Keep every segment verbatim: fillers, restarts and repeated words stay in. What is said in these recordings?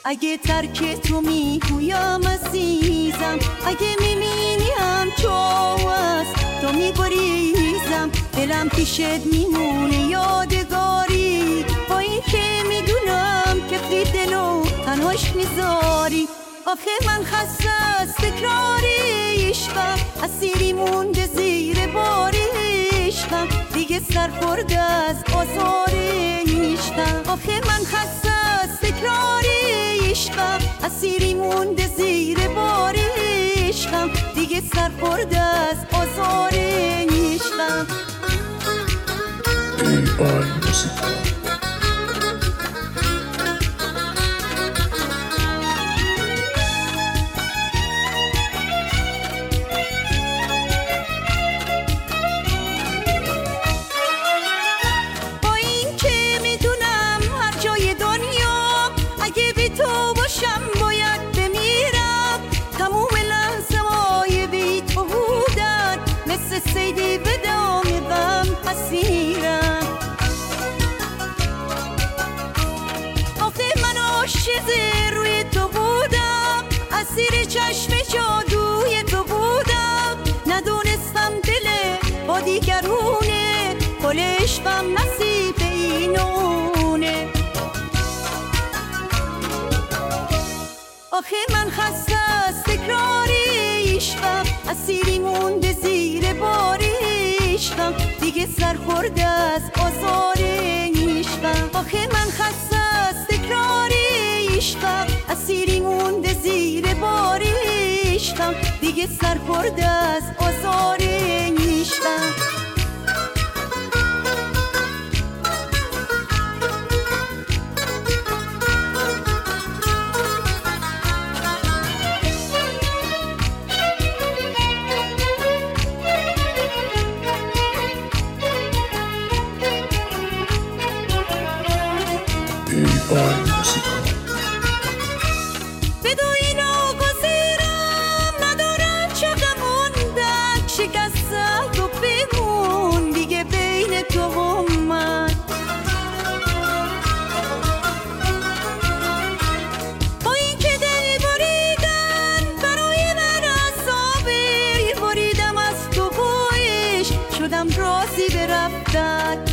اگه ترک تو میگویم عزیزم، اگه میبینیم چو است تو میگریزم، دلم پیشت میمونه یادگاری، با این که میدونم که فری دلو تنهاش میذاری. آخه من خسته از تکرار عشقم، اسیری مونده زیر بار عشقم، دیگه سرخورده از آزار عشقم. آخه من خسته از تکرار عشقم، اسیری مونده زیر بار عشقم، دیگه سرخورده از آزار عشقم. ایوان موسیقا سیدی به دام غم اسیرم. آخه من عاشق روی تو بودم، اسیر چشم جادوی تو بودم، ندونستم دل با دیگرونه، گل عشقم نصیب اینونه. آخه من خسته از تکرار عشقم، اسیری مونده زیر بار عشقم، دیگه سرخورده از آزار عشقم. آخه من خسته از تکرار عشقم، اسیری مونده زیر بار عشقم، دیگه سرخورده از آزار عشقم. ایوان موسیقا بدوی ناگزیرم، ندارم چقدر موندن، شکسته تو بمون دیگه بین تو و من. با این که دل بریدن برای من عذابه، بریدم از تو بایش شدم راضی به رفتن.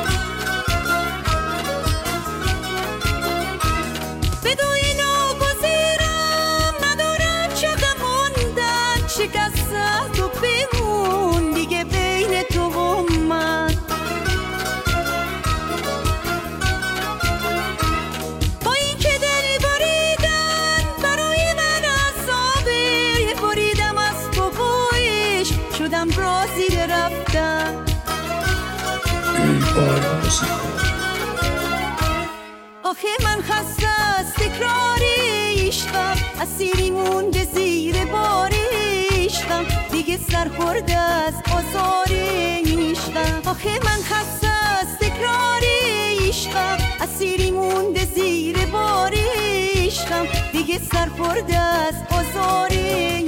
بدوی ناگزیرم، ندارم چقدر موندن، شکسته تو بمون دیگه بین تو و من. با این که دل بریدن برای من عذابه، بریدم از تو بایش شدم راضی به رفتن. ایوان موسیقا آخه من خسته از تکرار عشقم، اسیری مونده زیر بار عشقم، دیگه سرخورده از آزار عشقم. آخه من خسته از تکرار عشقم، اسیری مونده زیر بار عشقم، دیگه سرخورده از آزار